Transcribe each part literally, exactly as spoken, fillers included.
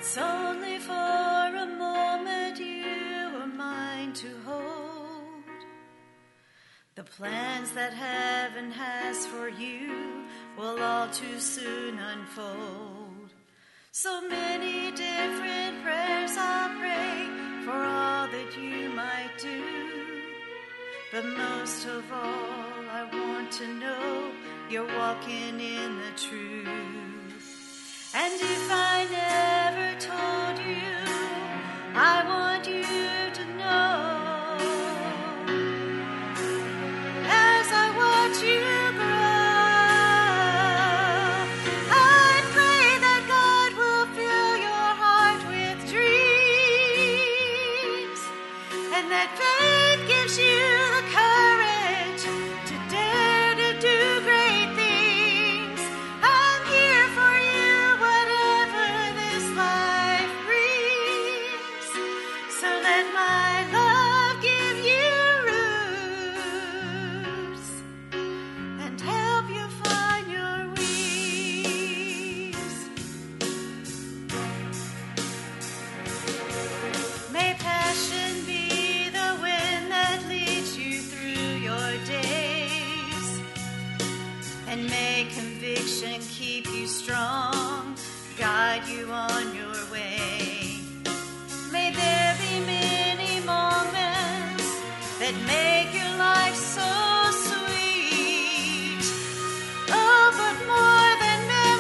It's only for a moment you were mine to hold. The plans that heaven has for you will all too soon unfold. So many different prayers I'll pray for all that you might do. But most of all, I want to know you're walking in the truth. And if I never told you, I want you to know. As I watch you grow, I pray that God will fill your heart with dreams, and that faith gives you the courage to dare to do great things. I'm here for you, whatever this life brings. So let my love give you roots and help you find your wings. May passion be the wind that leads you through your days, and may conviction keep you strong, guide you on your way. May there be many moments that make your life so sweet. Oh, but more than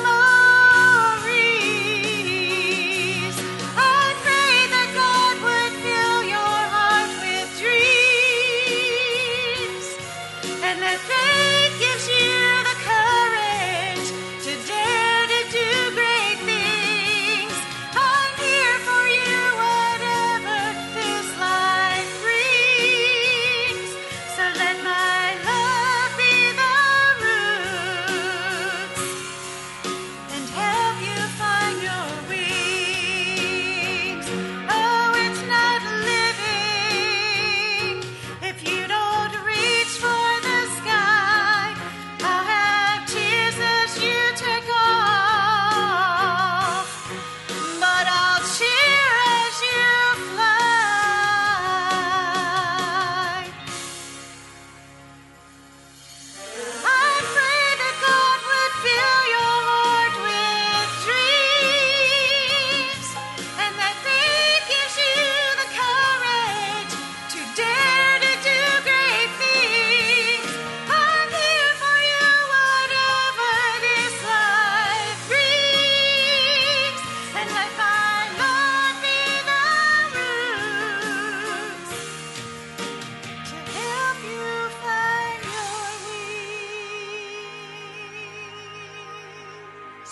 memories, I pray that God would fill your heart with dreams, and that faith gives you the courage to dare to do great things. I'm here for you, whatever this life brings. So let my love be the roots and help you find your wings. Oh, it's not living if you don't reach for the sky. I'll have tears as you take off, but I'll cheer as you fly. I pray that God would fill your heart with dreams, and that faith gives you the courage to dare to do great things. I'm here for you, whatever this life brings, and let my love be the roots to help you find your wings.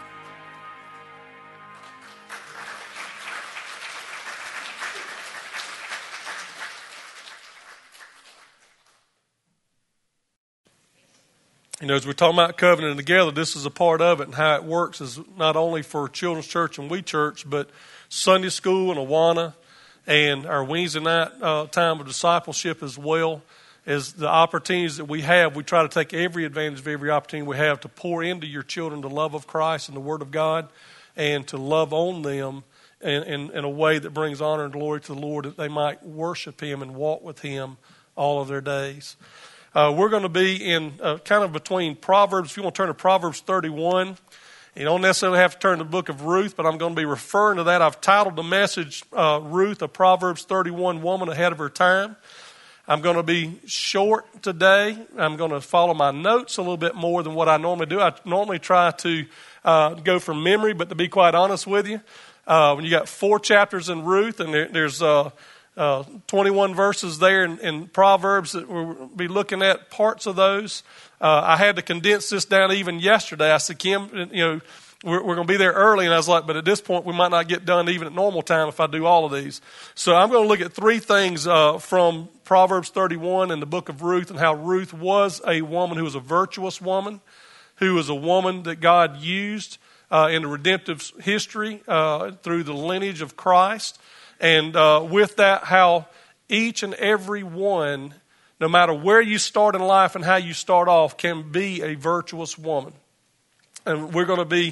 You know, as we're talking about covenant together, this is a part of it, and how it works is not only for Children's Church and We Church, but Sunday School and Awana and our Wednesday night uh, time of discipleship as well. As the opportunities that we have, we try to take every advantage of every opportunity we have to pour into your children the love of Christ and the Word of God, and to love on them in, in, in a way that brings honor and glory to the Lord, that they might worship Him and walk with Him all of their days. Uh, we're going to be in uh, kind of between Proverbs. If you want to turn to Proverbs thirty-one, you don't necessarily have to turn to the book of Ruth, but I'm going to be referring to that. I've titled the message, uh, Ruth, a Proverbs thirty-one woman ahead of her time. I'm going to be short today. I'm going to follow my notes a little bit more than what I normally do. I normally try to uh, go from memory, but to be quite honest with you, uh, when you got four chapters in Ruth, and there, there's uh, uh, twenty-one verses there in, in Proverbs that we'll be looking at parts of those. Uh, I had to condense this down even yesterday. I said, Kim, you know, we're, we're going to be there early. And I was like, but at this point, we might not get done even at normal time if I do all of these. So I'm going to look at three things uh, from Proverbs thirty-one and the book of Ruth, and how Ruth was a woman who was a virtuous woman, who was a woman that God used uh, in the redemptive history uh, through the lineage of Christ. And uh, with that, how each and every one, no matter where you start in life and how you start off, can be a virtuous woman. And we're going to be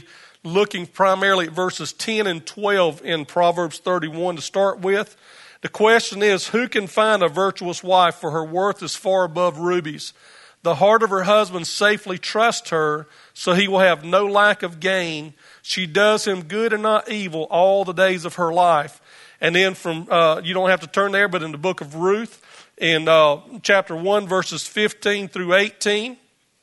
looking primarily at verses ten and twelve in Proverbs thirty-one to start with. The question is, who can find a virtuous wife, for her worth is far above rubies? The heart of her husband safely trusts her, so he will have no lack of gain. She does him good and not evil all the days of her life. And then from, uh, you don't have to turn there, but in the book of Ruth, in uh, chapter one, verses fifteen through eighteen,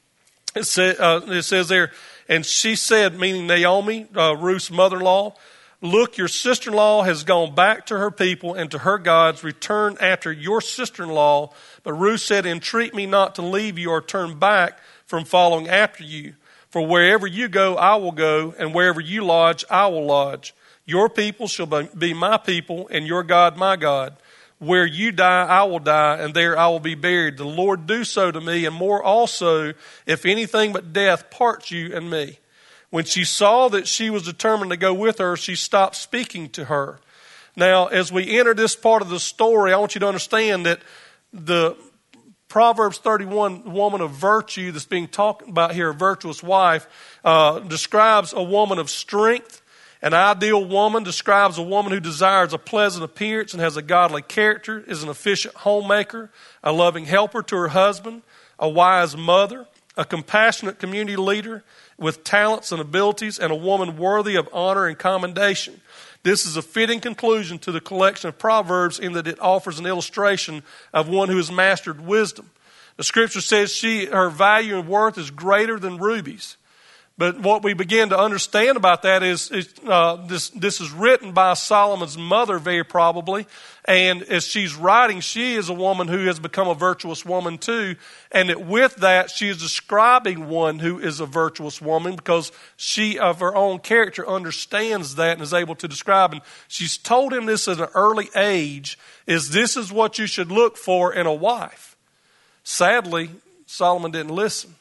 it, say, uh, it says there, and she said, meaning Naomi, uh, Ruth's mother-in-law, look, your sister-in-law has gone back to her people and to her gods. Return after your sister-in-law. But Ruth said, entreat me not to leave you or turn back from following after you. For wherever you go, I will go, and wherever you lodge, I will lodge. Your people shall be my people, and your God my God. Where you die, I will die, and there I will be buried. The Lord do so to me, and more also, if anything but death parts you and me. When she saw that she was determined to go with her, she stopped speaking to her. Now, as we enter this part of the story, I want you to understand that the Proverbs thirty-one woman of virtue that's being talked about here, a virtuous wife, uh, describes a woman of strength. An ideal woman describes a woman who desires a pleasant appearance and has a godly character, is an efficient homemaker, a loving helper to her husband, a wise mother, a compassionate community leader with talents and abilities, and a woman worthy of honor and commendation. This is a fitting conclusion to the collection of Proverbs in that it offers an illustration of one who has mastered wisdom. The scripture says she, her value and worth is greater than rubies. But what we begin to understand about that is, is uh, this, this is written by Solomon's mother, very probably. And as she's writing, she is a woman who has become a virtuous woman too. And that with that, she is describing one who is a virtuous woman because she, of her own character, understands that and is able to describe. And she's told him this at an early age, is this is what you should look for in a wife. Sadly, Solomon didn't listen.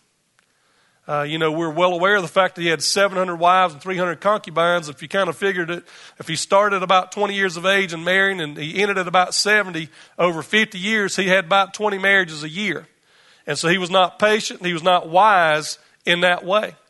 Uh, you know, we're well aware of the fact that he had seven hundred wives and three hundred concubines. If you kind of figured it, if he started at about twenty years of age and marrying and he ended at about seventy, over fifty years, he had about twenty marriages a year. And so he was not patient. He was not wise in that way.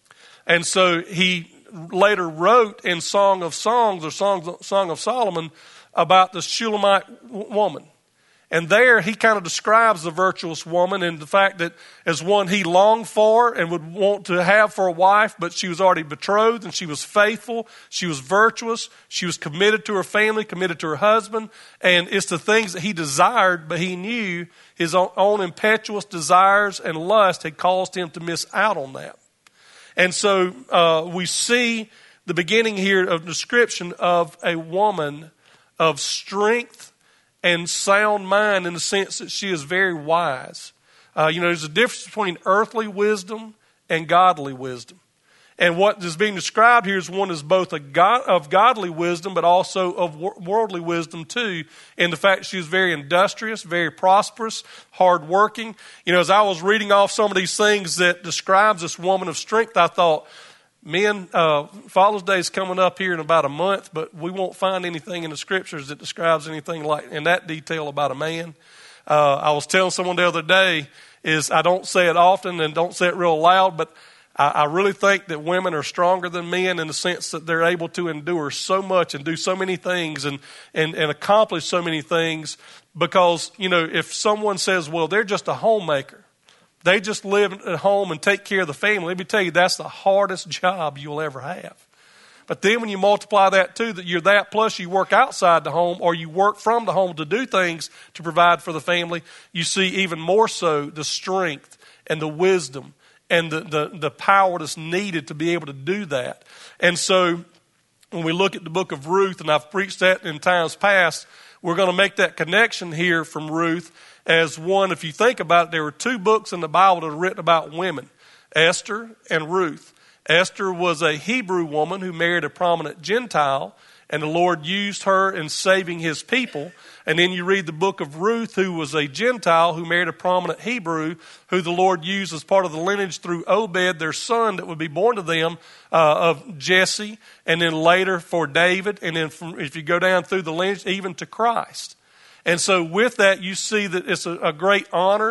And so he later wrote in Song of Songs or Song, Song of Solomon about the Shulamite woman. And there he kind of describes the virtuous woman and the fact that as one he longed for and would want to have for a wife, but she was already betrothed and she was faithful, she was virtuous, she was committed to her family, committed to her husband. And it's the things that he desired, but he knew his own impetuous desires and lust had caused him to miss out on that. And so uh, we see the beginning here of description of a woman of strength and sound mind in the sense that she is very wise. Uh, you know, there's a difference between earthly wisdom and godly wisdom. And what is being described here is one is both a God, of godly wisdom, but also of worldly wisdom too, in the fact that she was very industrious, very prosperous, hardworking. You know, as I was reading off some of these things that describes this woman of strength, I thought, men, uh, Father's Day is coming up here in about a month, but we won't find anything in the scriptures that describes anything like in that detail about a man. Uh, I was telling someone the other day is I don't say it often and don't say it real loud, but I, I really think that women are stronger than men in the sense that they're able to endure so much and do so many things and, and, and accomplish so many things because, you know, if someone says, well, they're just a homemaker, they just live at home and take care of the family. Let me tell you, that's the hardest job you'll ever have. But then when you multiply that too, that you're that plus you work outside the home or you work from the home to do things to provide for the family, you see even more so the strength and the wisdom and the, the, the power that's needed to be able to do that. And so when we look at the book of Ruth, and I've preached that in times past, we're going to make that connection here from Ruth as one. If you think about it, there were two books in the Bible that are written about women, Esther and Ruth. Esther was a Hebrew woman who married a prominent Gentile, and the Lord used her in saving his people. And then you read the book of Ruth, who was a Gentile who married a prominent Hebrew, who the Lord used as part of the lineage through Obed, their son that would be born to them, uh, of Jesse, and then later for David, and then from, if you go down through the lineage, even to Christ. And so with that, you see that it's a, a great honor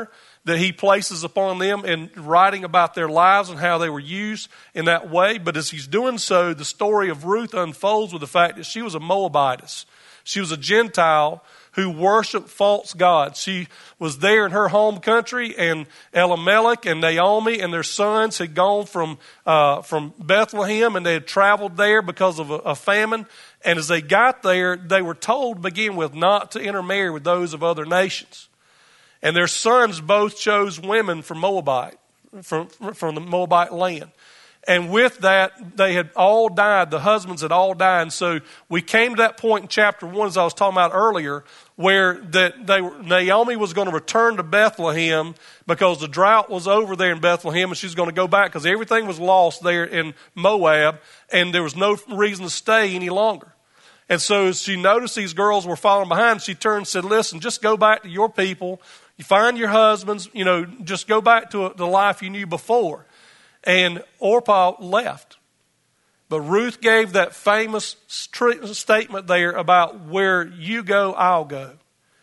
that he places upon them in writing about their lives and how they were used in that way. But as he's doing so, the story of Ruth unfolds with the fact that she was a Moabitess. She was a Gentile who worshiped false gods. She was there in her home country, and Elimelech and Naomi and their sons had gone from uh, from Bethlehem, and they had traveled there because of a, a famine. And as they got there, they were told to begin with not to intermarry with those of other nations. And their sons both chose women from Moabite, from, from the Moabite land. And with that, they had all died. The husbands had all died. And so we came to that point in chapter one, as I was talking about earlier, where that they were, Naomi was going to return to Bethlehem because the drought was over there in Bethlehem, and she's going to go back because everything was lost there in Moab, and there was no reason to stay any longer. And so as she noticed these girls were falling behind, she turned and said, listen, just go back to your people. You find your husbands, you know, just go back to the life you knew before. And Orpah left. But Ruth gave that famous statement there about where you go, I'll go.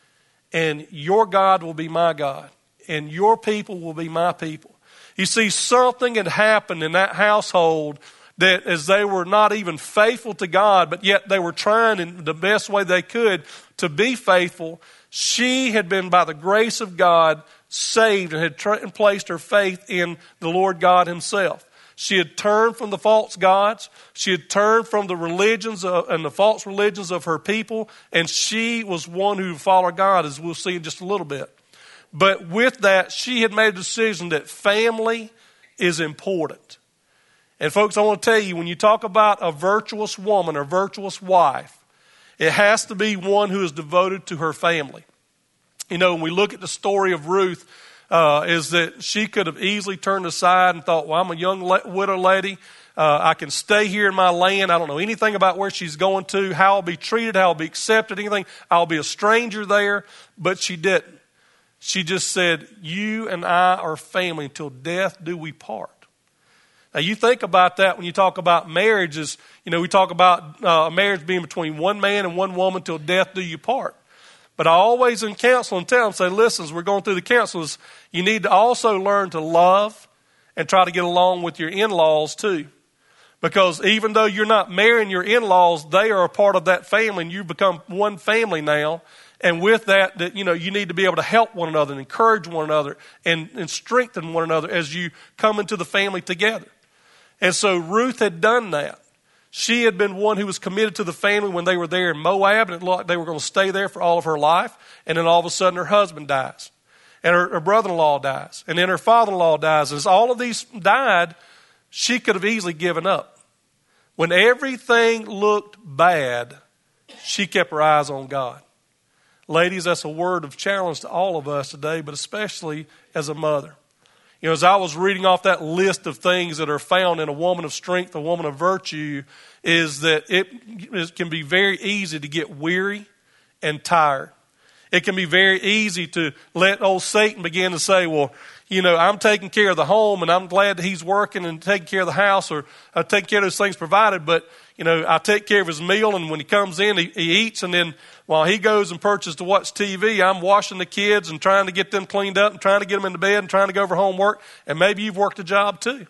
And your God will be my God. And your people will be my people. You see, something had happened in that household that as they were not even faithful to God, but yet they were trying in the best way they could to be faithful. She had been, by the grace of God, saved and had tra- placed her faith in the Lord God himself. She had turned from the false gods. She had turned from the religions of, and the false religions of her people. And she was one who followed God, as we'll see in just a little bit. But with that, she had made a decision that family is important. And folks, I want to tell you, when you talk about a virtuous woman or virtuous wife, it has to be one who is devoted to her family. You know, when we look at the story of Ruth, uh, is that she could have easily turned aside and thought, well, I'm a young la- widow lady. Uh, I can stay here in my land. I don't know anything about where she's going to, how I'll be treated, how I'll be accepted, anything. I'll be a stranger there. But she didn't. She just said, you and I are family until death do we part. Now, you think about that when you talk about marriages. You know, we talk about uh, a marriage being between one man and one woman till death do you part. But I always in counseling tell them, say, listen, as we're going through the counsels, you need to also learn to love and try to get along with your in-laws too. Because even though you're not marrying your in-laws, they are a part of that family, and you become one family now. And with that, that you know, you need to be able to help one another and encourage one another and, and strengthen one another as you come into the family together. And so Ruth had done that. She had been one who was committed to the family when they were there in Moab, and it looked like they were going to stay there for all of her life. And then all of a sudden her husband dies, and her, her brother-in-law dies, and then her father-in-law dies. As all of these died, she could have easily given up. When everything looked bad, she kept her eyes on God. Ladies, that's a word of challenge to all of us today, but especially as a mother. You know, as I was reading off that list of things that are found in a woman of strength, a woman of virtue, is that it, it can be very easy to get weary and tired. It can be very easy to let old Satan begin to say, well, you know, I'm taking care of the home, and I'm glad that he's working and taking care of the house, or I'm taking care of those things provided, but, you know, I take care of his meal, and when he comes in, he, he eats, and then while he goes and purchases to watch T V, I'm washing the kids and trying to get them cleaned up and trying to get them into bed and trying to go over homework, and maybe you've worked a job too.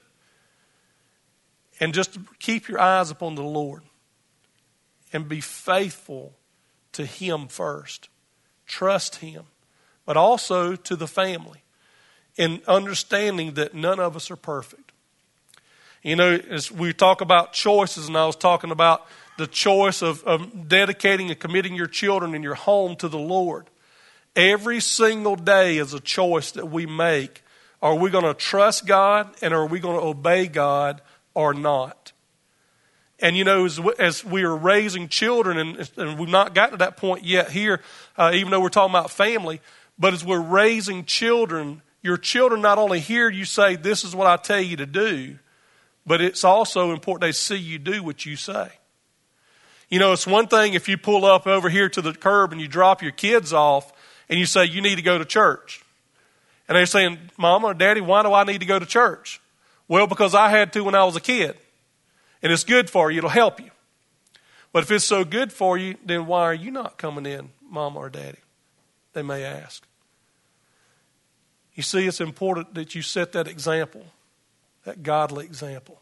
And just keep your eyes upon the Lord and be faithful to him first. Trust him, but also to the family, in understanding that none of us are perfect. You know, as we talk about choices, and I was talking about the choice of, of dedicating and committing your children and your home to the Lord. Every single day is a choice that we make. Are we going to trust God, and are we going to obey God or not? And, you know, as, as we are raising children, and, and we've not gotten to that point yet here, uh, even though we're talking about family, but as we're raising children, your children not only hear you say, this is what I tell you to do, but it's also important they see you do what you say. You know, it's one thing if you pull up over here to the curb and you drop your kids off and you say, you need to go to church. And they're saying, Mama or Daddy, why do I need to go to church? Well, because I had to when I was a kid. And it's good for you. It'll help you. But if it's so good for you, then why are you not coming in, Mama or Daddy? They may ask. You see, it's important that you set that example, that godly example,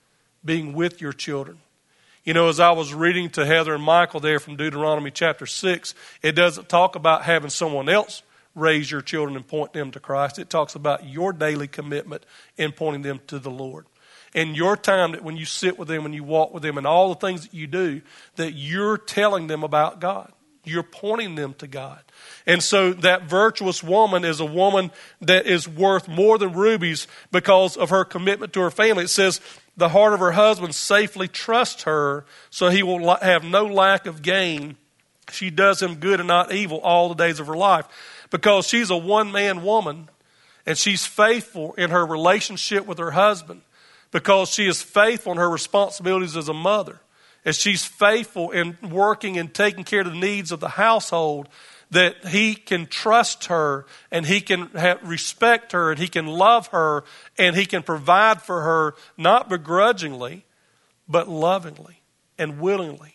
being with your children. You know, as I was reading to Heather and Michael there from Deuteronomy chapter six, it doesn't talk about having someone else raise your children and point them to Christ. It talks about your daily commitment in pointing them to the Lord. And your time that when you sit with them and you walk with them and all the things that you do, that you're telling them about God. You're pointing them to God. And so that virtuous woman is a woman that is worth more than rubies because of her commitment to her family. It says the heart of her husband safely trusts her, so he will have no lack of gain. She does him good and not evil all the days of her life. Because she's a one-man woman and she's faithful in her relationship with her husband. Because she is faithful in her responsibilities as a mother. As she's faithful in working and taking care of the needs of the household, that he can trust her and he can have, respect her and he can love her and he can provide for her, not begrudgingly, but lovingly and willingly,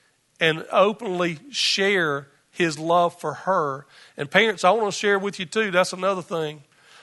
and openly share his love for her. And parents, I want to share with you too, that's another thing,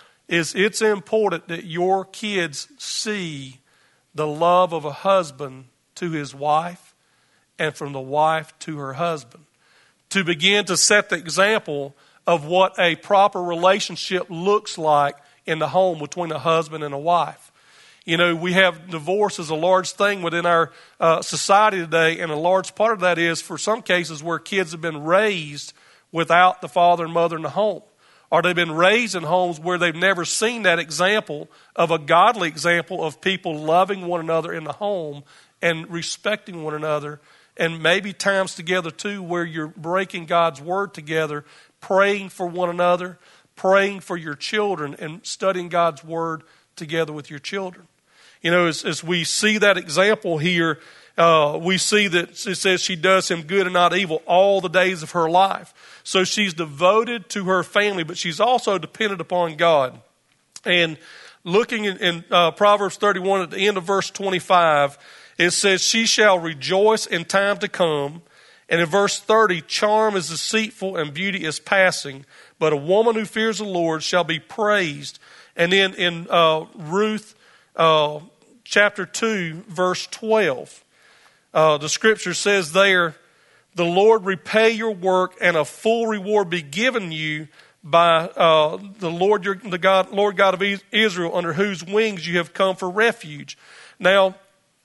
is it's important that your kids see the love of a husband to his wife and from the wife to her husband. To begin to set the example of what a proper relationship looks like in the home between a husband and a wife. You know, we have divorce as a large thing within our uh, society today, and a large part of that is for some cases where kids have been raised without the father and mother in the home. Or they've been raised in homes where they've never seen that example of a godly example of people loving one another in the home and respecting one another, and maybe times together too where you're breaking God's word together, praying for one another, praying for your children, and studying God's word together with your children. You know, as, as we see that example here, uh, we see that it says she does him good and not evil all the days of her life. So she's devoted to her family, but she's also dependent upon God. And looking in, in uh, Proverbs thirty-one at the end of verse twenty-five, it says, she shall rejoice in time to come. And in verse thirty, charm is deceitful and beauty is passing, but a woman who fears the Lord shall be praised. And then in uh, Ruth uh, chapter two, verse twelve, uh, the scripture says there, the Lord repay your work and a full reward be given you by uh, the Lord, your, the God, Lord God of Israel, under whose wings you have come for refuge. Now,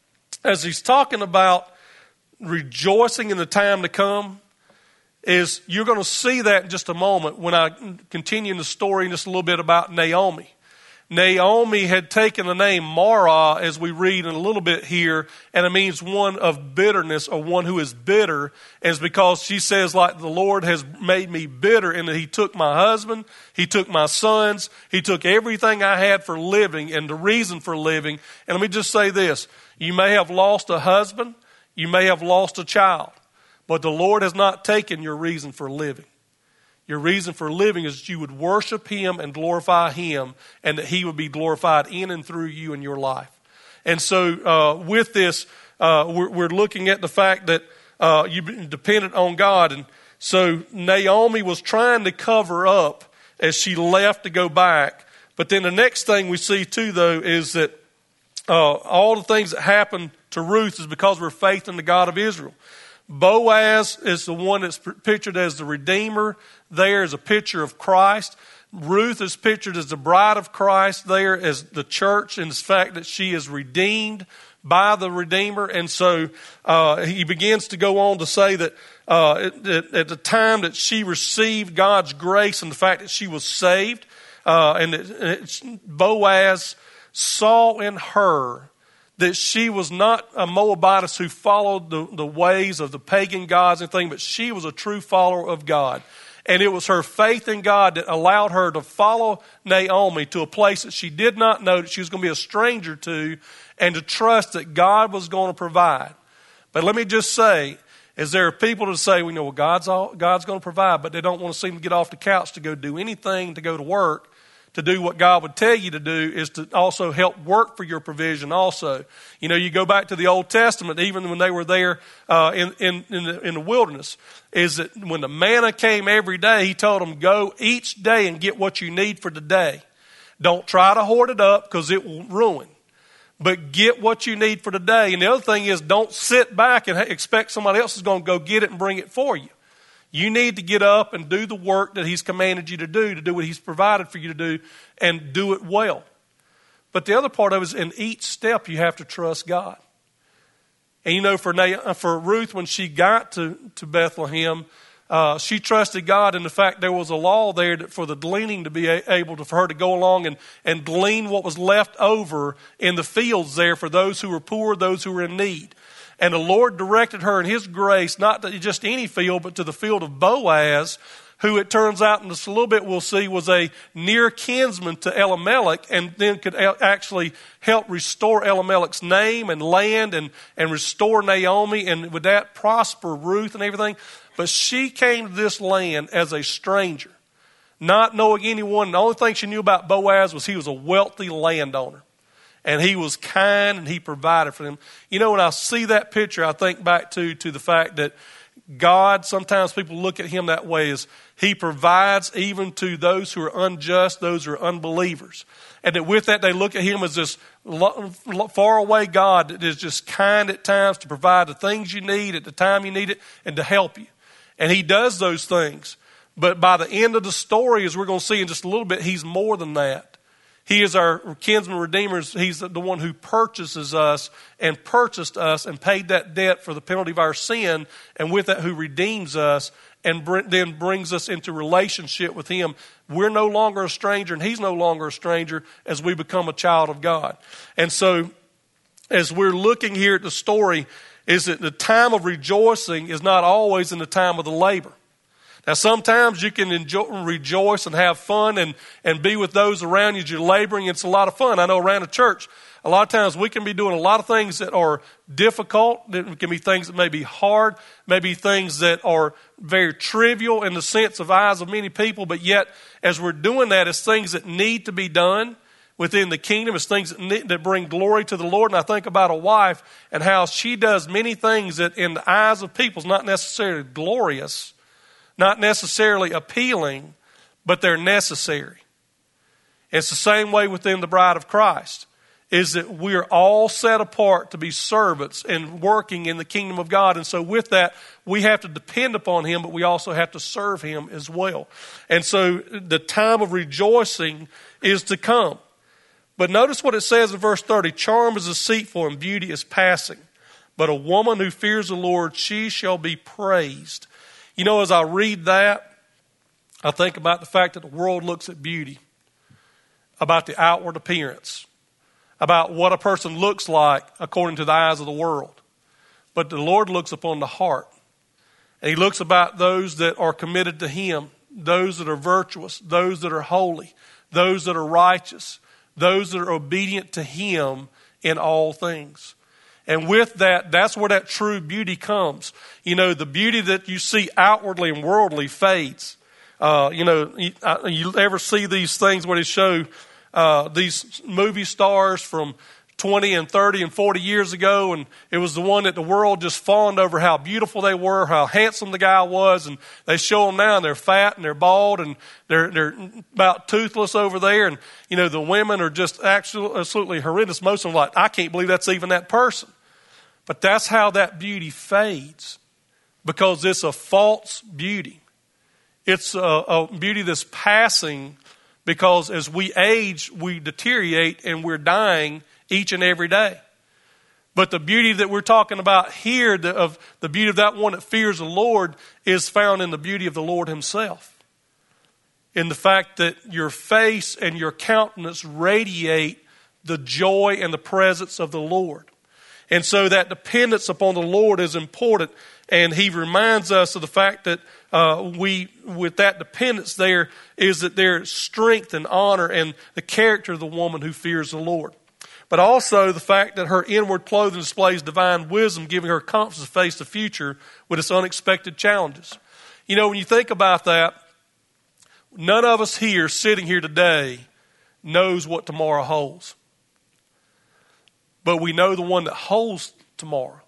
as he's talking about rejoicing in the time to come, is you're going to see that in just a moment when I continue in the story just a little bit about Naomi. Naomi had taken the name Mara, as we read in a little bit here, and it means one of bitterness or one who is bitter. And it's because she says, like, the Lord has made me bitter in that he took my husband, he took my sons, he took everything I had for living and the reason for living. And let me just say this, you may have lost a husband, you may have lost a child, but the Lord has not taken your reason for living. Your reason for living is that you would worship him and glorify him, and that he would be glorified in and through you in your life. And so uh, with this, uh, we're, we're looking at the fact that uh, you've been dependent on God. And so Naomi was trying to cover up as she left to go back. But then the next thing we see too, though, is that uh, all the things that happened to Ruth is because of her faith in the God of Israel. Boaz is the one that's pictured as the Redeemer. There is a picture of Christ. Ruth is pictured as the bride of Christ there as the church, in the fact that she is redeemed by the Redeemer. And so uh, he begins to go on to say that uh, at, at the time that she received God's grace and the fact that she was saved, uh, and it, it, Boaz saw in her that she was not a Moabitess who followed the, the ways of the pagan gods and things, but she was a true follower of God. And it was her faith in God that allowed her to follow Naomi to a place that she did not know that she was going to be a stranger to, and to trust that God was going to provide. But let me just say, is there are people that say, we know well, God's all, God's going to provide, but they don't want to seem to get off the couch to go do anything, to go to work, to do what God would tell you to do is to also help work for your provision also. You know, you go back to the Old Testament, even when they were there uh, in, in, in, the, in the wilderness, is that when the manna came every day, he told them, go each day and get what you need for today. Don't try to hoard it up because it will ruin. But get what you need for today. And the other thing is, don't sit back and expect somebody else is going to go get it and bring it for you. You need to get up and do the work that he's commanded you to do, to do what he's provided for you to do, and do it well. But the other part of it is, in each step, you have to trust God. And you know, for for Ruth, when she got to, to Bethlehem, uh, she trusted God in the fact there was a law there that for the gleaning to be able to, for her to go along and, and glean what was left over in the fields there for those who were poor, those who were in need. And the Lord directed her in his grace, not to just any field, but to the field of Boaz, who it turns out in just a little bit we'll see was a near kinsman to Elimelech, and then could actually help restore Elimelech's name and land and, and restore Naomi, and with that prosper Ruth and everything. But she came to this land as a stranger, not knowing anyone. The only thing she knew about Boaz was he was a wealthy landowner. And he was kind and he provided for them. You know, when I see that picture, I think back to, to the fact that God, sometimes people look at him that way, as he provides even to those who are unjust, those who are unbelievers. And that with that, they look at him as this far away God that is just kind at times to provide the things you need at the time you need it and to help you. And he does those things. But by the end of the story, as we're going to see in just a little bit, he's more than that. He is our kinsman redeemer. He's the one who purchases us and purchased us and paid that debt for the penalty of our sin, and with that who redeems us and then brings us into relationship with him. We're no longer a stranger, and he's no longer a stranger as we become a child of God. And so as we're looking here at the story, is that the time of rejoicing is not always in the time of the labor. Now, sometimes you can enjoy, rejoice and have fun and, and be with those around you as you're laboring. It's a lot of fun. I know around the church, a lot of times we can be doing a lot of things that are difficult. It can be things that may be hard, maybe things that are very trivial in the sense of eyes of many people. But yet, as we're doing that, it's things that need to be done within the kingdom. It's things that, need, that bring glory to the Lord. And I think about a wife and how she does many things that in the eyes of people is not necessarily glorious, not necessarily appealing, but they're necessary. It's the same way within the bride of Christ, is that we're all set apart to be servants and working in the kingdom of God. And so with that, we have to depend upon him, but we also have to serve him as well. And so the time of rejoicing is to come. But notice what it says in verse thirty, charm is deceitful and beauty is passing, but a woman who fears the Lord, she shall be praised. You know, as I read that, I think about the fact that the world looks at beauty, about the outward appearance, about what a person looks like according to the eyes of the world. But the Lord looks upon the heart. And he looks about those that are committed to him, those that are virtuous, those that are holy, those that are righteous, those that are obedient to him in all things. And with that, that's where that true beauty comes. You know, the beauty that you see outwardly and worldly fades. Uh, you know, you, uh, you ever see these things where they show uh, these movie stars from twenty and thirty and forty years ago, and it was the one that the world just fawned over how beautiful they were, how handsome the guy was, and they show them now and they're fat and they're bald and they're they're about toothless over there, and you know the women are just absolutely, absolutely horrendous. Most of them are like, I can't believe that's even that person. But that's how that beauty fades, because it's a false beauty. It's a, a beauty that's passing, because as we age, we deteriorate and we're dying each and every day. But the beauty that we're talking about here, the, of the beauty of that one that fears the Lord, is found in the beauty of the Lord himself. In the fact that your face and your countenance radiate the joy and the presence of the Lord. And so that dependence upon the Lord is important. And he reminds us of the fact that uh, we, with that dependence there, is that there's strength and honor and the character of the woman who fears the Lord. But also the fact that her inward clothing displays divine wisdom, giving her confidence to face the future with its unexpected challenges. You know, when you think about that, none of us here sitting here today knows what tomorrow holds. But we know the one that holds tomorrow.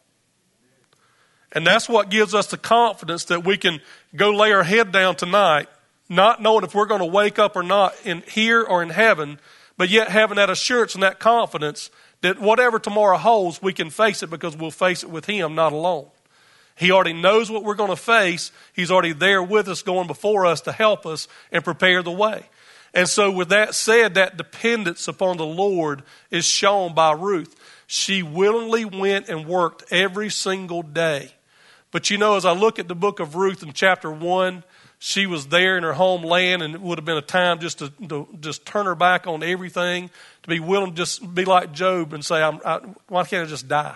And that's what gives us the confidence that we can go lay our head down tonight, not knowing if we're going to wake up or not in here or in heaven, but yet having that assurance and that confidence that whatever tomorrow holds, we can face it because we'll face it with Him, not alone. He already knows what we're going to face. He's already there with us, going before us to help us and prepare the way. And so with that said, that dependence upon the Lord is shown by Ruth. She willingly went and worked every single day. But you know, as I look at the book of Ruth in chapter one, she was there in her homeland, and it would have been a time just to, to just turn her back on everything, to be willing to just be like Job and say, I'm, I, why can't I just die?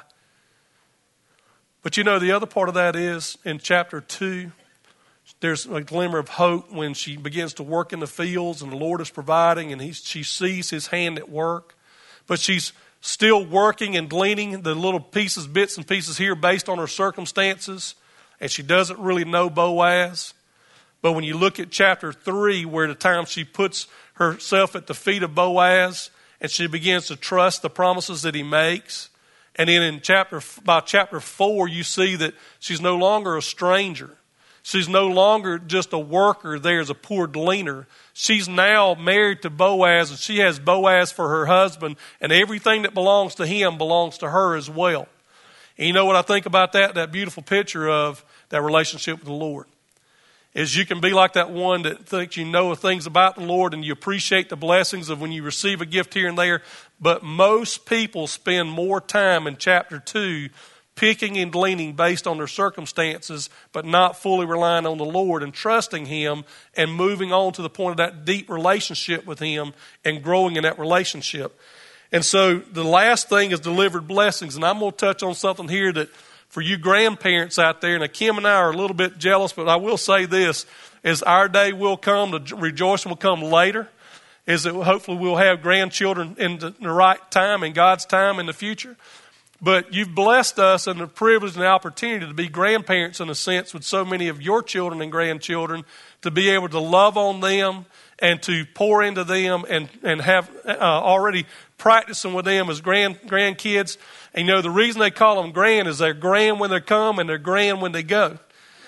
But you know, the other part of that is in chapter two, there's a glimmer of hope when she begins to work in the fields and the Lord is providing and he, she sees His hand at work. But she's still working and gleaning the little pieces, bits and pieces here based on her circumstances. And she doesn't really know Boaz. But when you look at chapter three, where the time she puts herself at the feet of Boaz and she begins to trust the promises that he makes. And then in chapter, by chapter four, you see that she's no longer a stranger. She's no longer just a worker there as a poor gleaner. She's now married to Boaz, and she has Boaz for her husband, and everything that belongs to him belongs to her as well. And you know what I think about that? That beautiful picture of that relationship with the Lord. Is you can be like that one that thinks you know things about the Lord and you appreciate the blessings of when you receive a gift here and there. But most people spend more time in chapter two picking and gleaning based on their circumstances, but not fully relying on the Lord and trusting Him and moving on to the point of that deep relationship with Him and growing in that relationship. And so the last thing is delivered blessings. And I'm going to touch on something here that for you grandparents out there, and Kim and I are a little bit jealous, but I will say this, as our day will come, the rejoicing will come later, is that hopefully we'll have grandchildren in the, in the right time, in God's time in the future. But you've blessed us and the privilege and the opportunity to be grandparents in a sense with so many of your children and grandchildren, to be able to love on them and to pour into them and, and have uh, already practicing with them as grand grandkids. And you know, the reason they call them grand is they're grand when they come and they're grand when they go.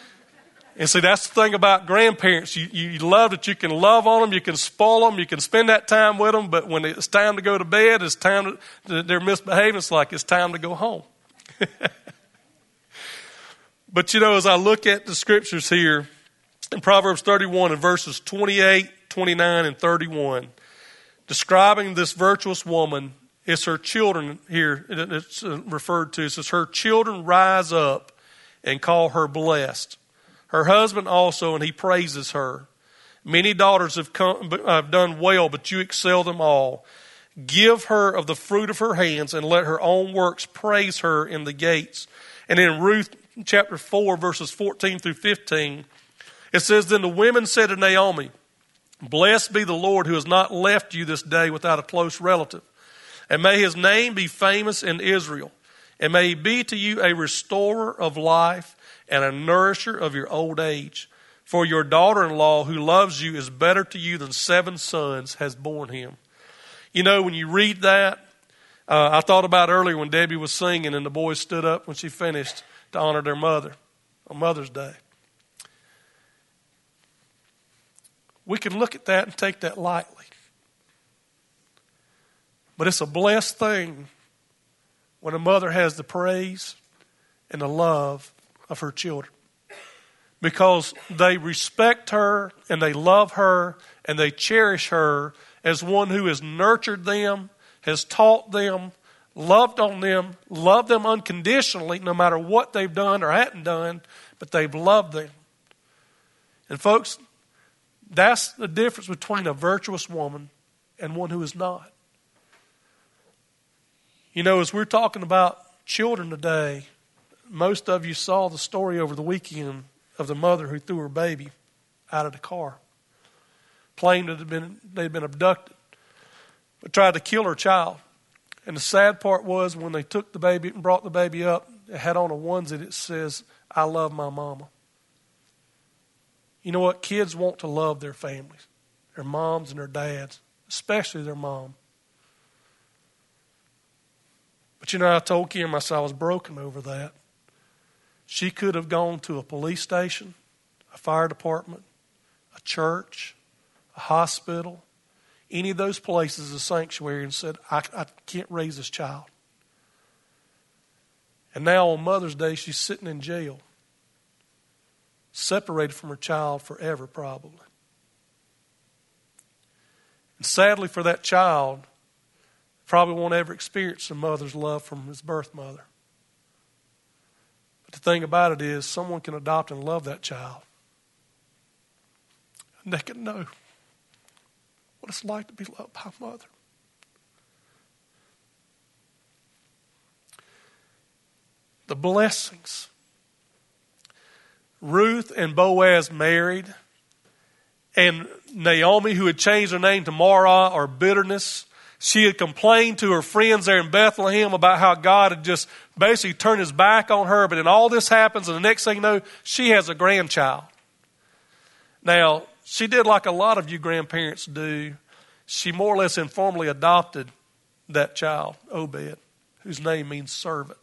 And see, that's the thing about grandparents. You, you love that you can love on them, you can spoil them, you can spend that time with them, but when it's time to go to bed, it's time to, they're misbehaving, it's like it's time to go home. But you know, as I look at the scriptures here, in Proverbs thirty-one and verses twenty-eight, twenty-nine, and thirty-one, describing this virtuous woman, it's her children here, it's referred to, it says, her children rise up and call her blessed. Her husband also, and he praises her. Many daughters have, come, have done well, but you excel them all. Give her of the fruit of her hands, and let her own works praise her in the gates. And in Ruth chapter four, verses fourteen through fifteen, it says, then the women said to Naomi, blessed be the Lord who has not left you this day without a close relative. And may His name be famous in Israel. And may He be to you a restorer of life and a nourisher of your old age. For your daughter-in-law who loves you is better to you than seven sons has borne him. You know, when you read that, uh, I thought about earlier when Debbie was singing and the boys stood up when she finished to honor their mother on Mother's Day. We can look at that and take that lightly. But it's a blessed thing when a mother has the praise and the love of her children, because they respect her and they love her and they cherish her as one who has nurtured them, has taught them, loved on them, loved them unconditionally no matter what they've done or hadn't done, but they've loved them. And folks, that's the difference between a virtuous woman and one who is not. You know, as we're talking about children today, most of you saw the story over the weekend of the mother who threw her baby out of the car, claimed that had been, they'd been abducted, but tried to kill her child. And the sad part was when they took the baby and brought the baby up, it had on a onesie that says, I love my mama. You know what? Kids want to love their families, their moms and their dads. especially their mom. But you know, I told Kim, I said I was broken over that. She could have gone to a police station, a fire department, a church, a hospital, any of those places, a sanctuary, and said, I, I can't raise this child. And now on Mother's Day, she's sitting in jail, separated from her child forever, probably. And sadly for that child, probably won't ever experience a mother's love from his birth mother. But the thing about it is, someone can adopt and love that child. And they can know what it's like to be loved by a mother. The blessings. Ruth and Boaz married, and Naomi, who had changed her name to Mara, or bitterness, she had complained to her friends there in Bethlehem about how God had just basically turned his back on her. But then all this happens, and the next thing you know, she has a grandchild. Now, she did like a lot of you grandparents do. She more or less informally adopted that child, Obed, whose name means servant.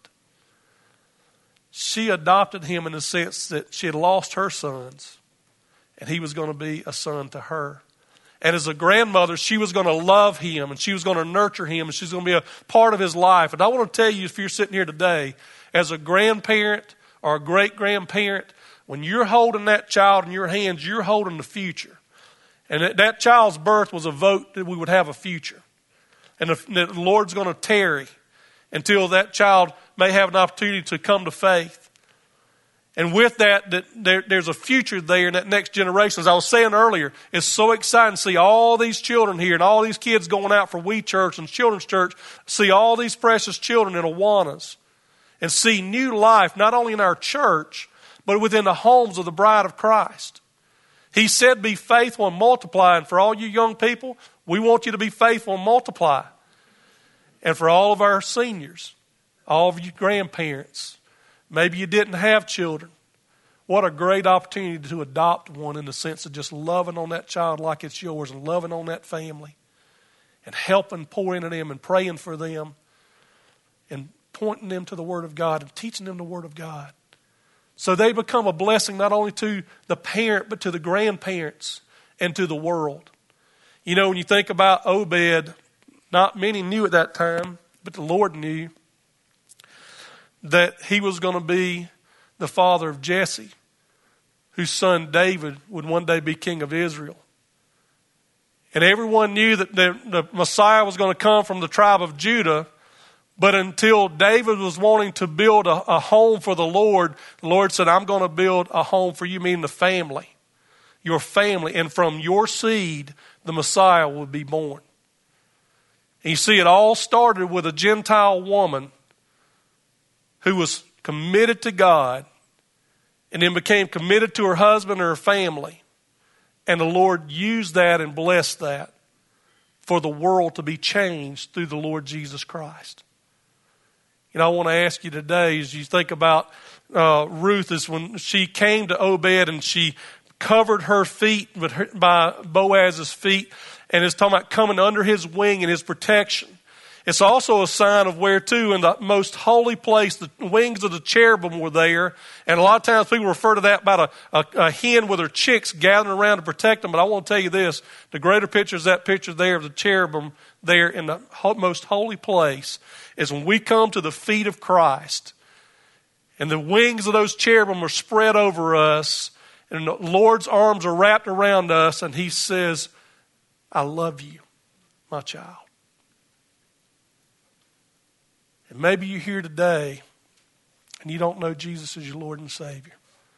She adopted him in the sense that she had lost her sons, and he was going to be a son to her. And as a grandmother, she was going to love him, and she was going to nurture him, and she's going to be a part of his life. And I want to tell you, if you're sitting here today, as a grandparent or a great-grandparent, when you're holding that child in your hands, you're holding the future. And that, that child's birth was a vote that we would have a future. And the, the Lord's going to tarry until that child may have an opportunity to come to faith. And with that, that there, there's a future there in that next generation. As I was saying earlier, it's so exciting to see all these children here and all these kids going out for We Church and Children's Church, see all these precious children in Awanas, and see new life, not only in our church, but within the homes of the bride of Christ. He said, be faithful and multiply. And for all you young people, we want you to be faithful and multiply. And for all of our seniors, all of you grandparents, maybe you didn't have children. What a great opportunity to adopt one, in the sense of just loving on that child like it's yours, and loving on that family, and helping pour into them and praying for them, and pointing them to the Word of God and teaching them the Word of God. So they become a blessing not only to the parent, but to the grandparents and to the world. You know, when you think about Obed, not many knew at that time, but the Lord knew that he was going to be the father of Jesse, whose son David would one day be king of Israel. And everyone knew that the, the Messiah was going to come from the tribe of Judah. But until David was wanting to build a, a home for the Lord, the Lord said, I'm going to build a home for you, meaning the family, your family. And from your seed, the Messiah will be born. And you see, it all started with a Gentile woman who was committed to God, and then became committed to her husband and her family. And the Lord used that and blessed that for the world to be changed through the Lord Jesus Christ. You know, I want to ask you today, as you think about uh, Ruth, is when she came to Obed and she covered her feet with her, by Boaz's feet, and is talking about coming under his wing and his protection. It's also a sign of where, too, in the most holy place, the wings of the cherubim were there. And a lot of times people refer to that about a, a, a hen with her chicks gathering around to protect them. But I want to tell you this, the greater picture is that picture there of the cherubim there in the most holy place, is when we come to the feet of Christ, and the wings of those cherubim are spread over us, and the Lord's arms are wrapped around us, and he says, I love you, my child. And maybe you're here today and you don't know Jesus as your Lord and Savior.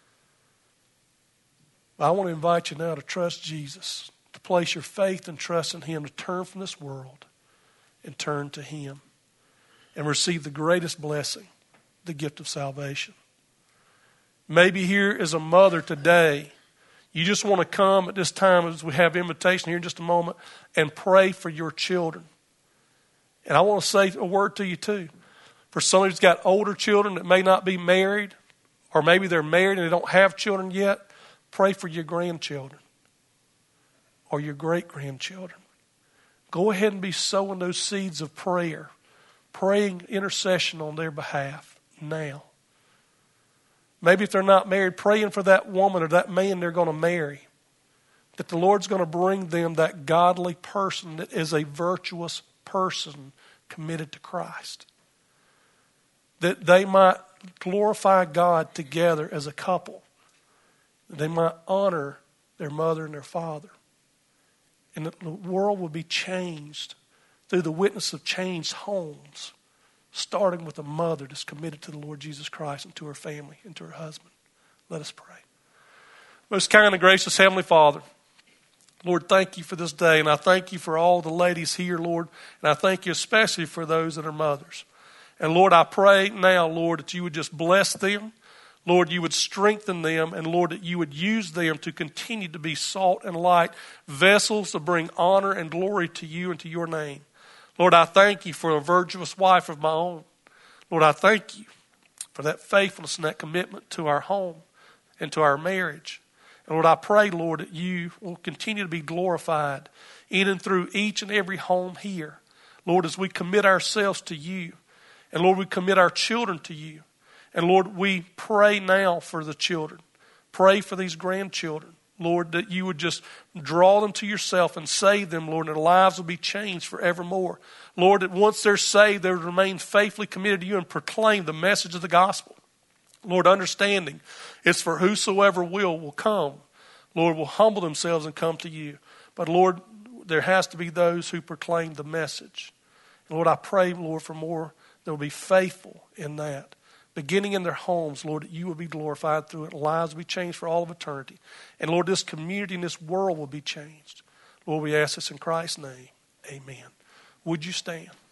But I want to invite you now to trust Jesus, to place your faith and trust in him, to turn from this world and turn to him and receive the greatest blessing, the gift of salvation. Maybe here is a mother today. You just want to come at this time, as we have invitation here in just a moment, and pray for your children. And I want to say a word to you too. For somebody who's got older children that may not be married, or maybe they're married and they don't have children yet, pray for your grandchildren or your great-grandchildren. Go ahead and be sowing those seeds of prayer, praying intercession on their behalf now. Maybe if they're not married, praying for that woman or that man they're going to marry, that the Lord's going to bring them that godly person that is a virtuous person committed to Christ. That they might glorify God together as a couple. That they might honor their mother and their father. And that the world will be changed through the witness of changed homes, starting with a mother that's committed to the Lord Jesus Christ and to her family and to her husband. Let us pray. Most kind and gracious Heavenly Father, Lord, thank you for this day, and I thank you for all the ladies here, Lord, and I thank you especially for those that are mothers. And Lord, I pray now, Lord, that you would just bless them. Lord, you would strengthen them, and Lord, that you would use them to continue to be salt and light, vessels to bring honor and glory to you and to your name. Lord, I thank you for a virtuous wife of my own. Lord, I thank you for that faithfulness and that commitment to our home and to our marriage. And Lord, I pray, Lord, that you will continue to be glorified in and through each and every home here. Lord, as we commit ourselves to you. And Lord, we commit our children to you. And Lord, we pray now for the children. Pray for these grandchildren. Lord, that you would just draw them to yourself and save them, Lord, and their lives will be changed forevermore. Lord, that once they're saved, they would remain faithfully committed to you and proclaim the message of the gospel. Lord, understanding it's for whosoever will will come. Lord, will humble themselves and come to you. But Lord, there has to be those who proclaim the message. And Lord, I pray, Lord, for more that will be faithful in that. Beginning in their homes, Lord, that you will be glorified through it. Lives will be changed for all of eternity. And Lord, this community and this world will be changed. Lord, we ask this in Christ's name. Amen. Would you stand?